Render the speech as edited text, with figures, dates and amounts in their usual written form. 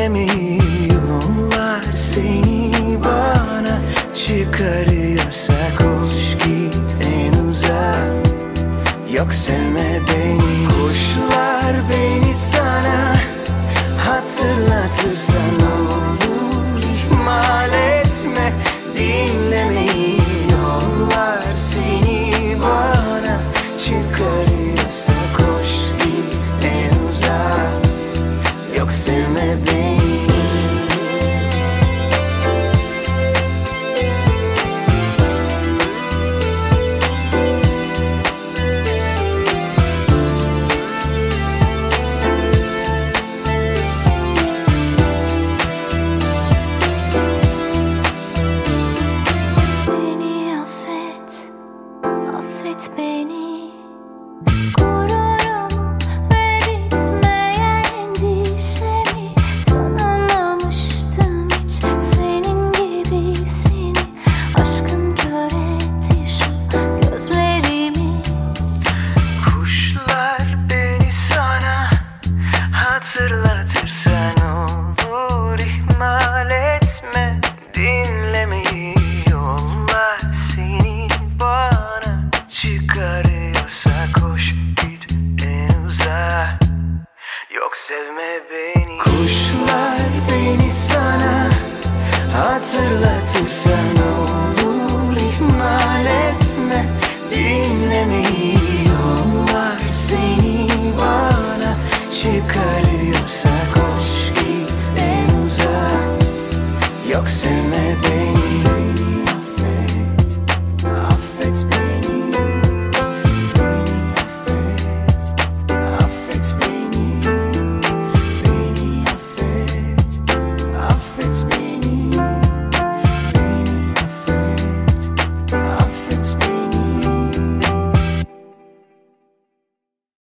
dinlemiyorlar seni bana çıkarıyorsa koş git en uzağa. Yok sevme beni. Kuşlar beni sana hatırlatırsa ne olur ihmal etme. Dinlemiyorlar seni bana çıkarıyorsa koş git en uzağa. Yok sevme beni. Beni affet, affet beni. Gururumu ve bitmeyen endişemi tanımamıştım hiç senin gibisini. Aşkın kör etti şu gözlerimi. Kuşlar beni sana hatırlatırsa ne olur ihmal etme. Dinlemiyorlar seni bana çıkarıyorsa koş git en uzağa. Yok sevme beni. Kuşlar beni sana hatırlatırsa ne olur ihmal etme. Dinlemiyorlar seni bana çıkarıyorsa koş git en uzağa. Yok sevme beni.